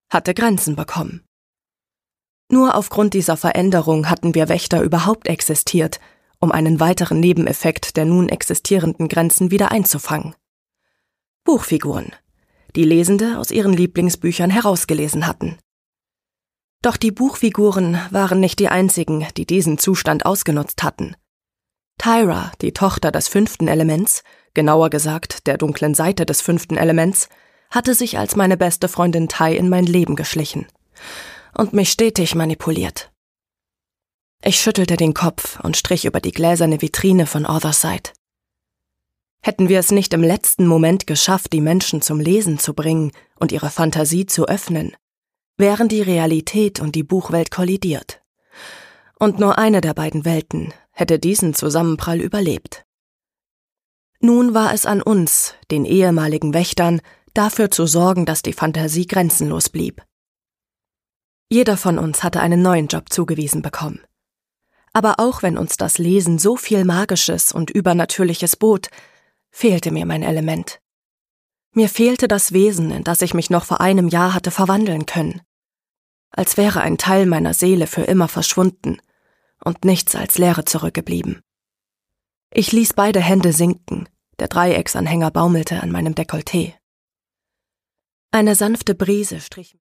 hatte Grenzen bekommen. Nur aufgrund dieser Veränderung hatten wir Wächter überhaupt existiert, um einen weiteren Nebeneffekt der nun existierenden Grenzen wieder einzufangen. Buchfiguren, die Lesende aus ihren Lieblingsbüchern herausgelesen hatten. Doch die Buchfiguren waren nicht die einzigen, die diesen Zustand ausgenutzt hatten. Tyra, die Tochter des 5. Elements, genauer gesagt der dunklen Seite des 5. Elements, hatte sich als meine beste Freundin Ty in mein Leben geschlichen und mich stetig manipuliert. Ich schüttelte den Kopf und strich über die gläserne Vitrine von Otherside. Hätten wir es nicht im letzten Moment geschafft, die Menschen zum Lesen zu bringen und ihre Fantasie zu öffnen, wären die Realität und die Buchwelt kollidiert. Und nur eine der beiden Welten hätte diesen Zusammenprall überlebt. Nun war es an uns, den ehemaligen Wächtern, dafür zu sorgen, dass die Fantasie grenzenlos blieb. Jeder von uns hatte einen neuen Job zugewiesen bekommen. Aber auch wenn uns das Lesen so viel Magisches und Übernatürliches bot, fehlte mir mein Element. Mir fehlte das Wesen, in das ich mich noch vor einem Jahr hatte verwandeln können. Als wäre ein Teil meiner Seele für immer verschwunden und nichts als Leere zurückgeblieben. Ich ließ beide Hände sinken, der Dreiecksanhänger baumelte an meinem Dekolleté. Eine sanfte Brise strich